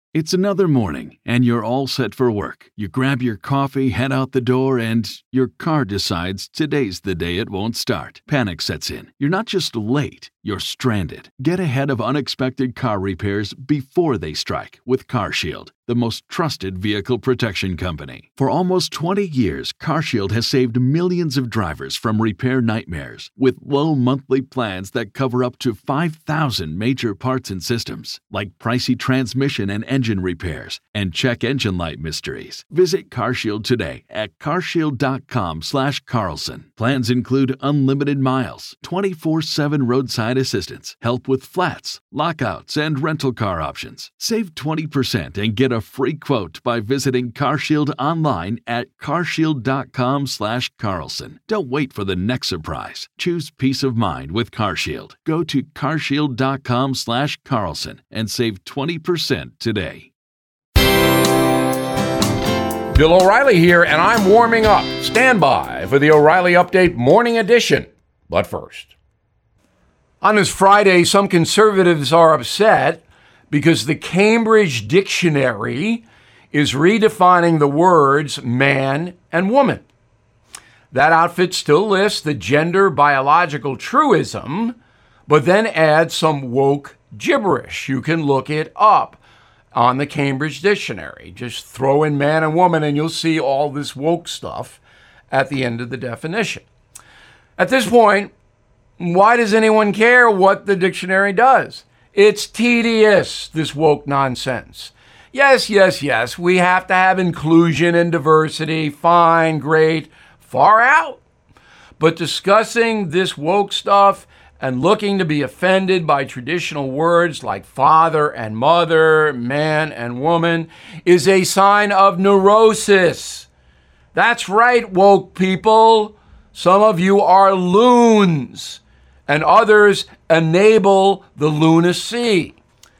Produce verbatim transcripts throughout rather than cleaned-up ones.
It's another morning, and you're all set for work. You grab your coffee, head out the door, and your car decides today's the day it won't start. Panic sets in. You're not just late, you're stranded. Get ahead of unexpected car repairs before they strike with CarShield, the most trusted vehicle protection company. For almost twenty years, CarShield has saved millions of drivers from repair nightmares with low monthly plans that cover up to five thousand major parts and systems, like pricey transmission and engine repairs and check engine light mysteries. Visit CarShield today at carshield.com slash Carlson. Plans include unlimited miles, twenty-four seven roadside assistance, help with flats, lockouts, and rental car options. Save twenty percent and get a free quote by visiting CarShield online at carshield.com slash Carlson. Don't wait for the next surprise. Choose peace of mind with CarShield. Go to carshield.com slash Carlson and save twenty percent today. Bill O'Reilly here, and I'm warming up. Stand by for the O'Reilly Update Morning Edition. But first, on this Friday, some conservatives are upset because the Cambridge Dictionary is redefining the words man and woman. That outfit still lists the gender biological truism, but then adds some woke gibberish. You can look it up on the Cambridge Dictionary. Just throw in man and woman and you'll see all this woke stuff at the end of the definition. At this point, why does anyone care what the dictionary does? It's tedious, this woke nonsense. Yes, yes, yes, we have to have inclusion and diversity. Fine, great, far out. But discussing this woke stuff and looking to be offended by traditional words like father and mother, man and woman, is a sign of neurosis. That's right, woke people. Some of you are loons, and others enable the lunacy.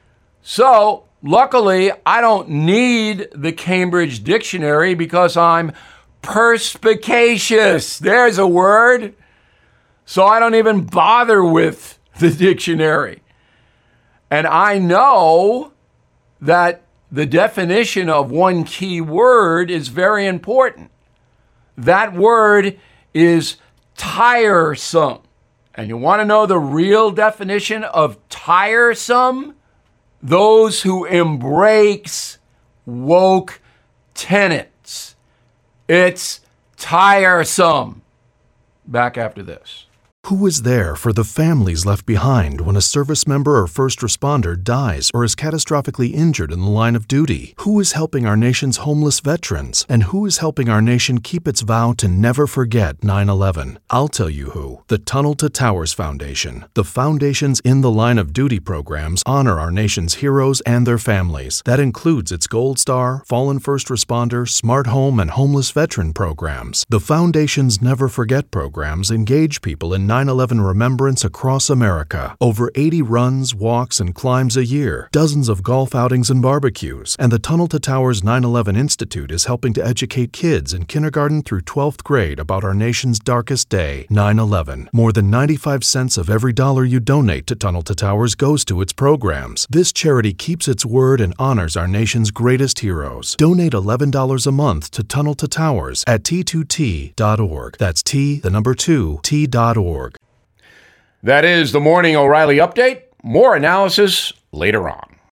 So, luckily, I don't need the Cambridge Dictionary because I'm perspicacious. There's a word. So I don't even bother with the dictionary. And I know that the definition of one key word is very important. That word is tiresome. And you want to know the real definition of tiresome? Those who embrace woke tenets. It's tiresome. Back after this. Who is there for the families left behind when a service member or first responder dies or is catastrophically injured in the line of duty? Who is helping our nation's homeless veterans? And who is helping our nation keep its vow to never forget nine eleven? I'll tell you who. The Tunnel to Towers Foundation. The foundation's In the Line of Duty programs honor our nation's heroes and their families. That includes its Gold Star, Fallen First Responder, Smart Home, and Homeless Veteran programs. The foundation's Never Forget programs engage people in nine eleven remembrance across America. Over eighty runs, walks, and climbs a year, dozens of golf outings and barbecues, and the Tunnel to Towers nine eleven Institute is helping to educate kids in kindergarten through twelfth grade about our nation's darkest day, nine eleven. More than ninety-five cents of every dollar you donate to Tunnel to Towers goes to its programs. This charity keeps its word and honors our nation's greatest heroes. Donate eleven dollars a month to Tunnel to Towers at T two T dot org. That's T, the number two, T dot org. That is the Morning O'Reilly Update. More analysis later on.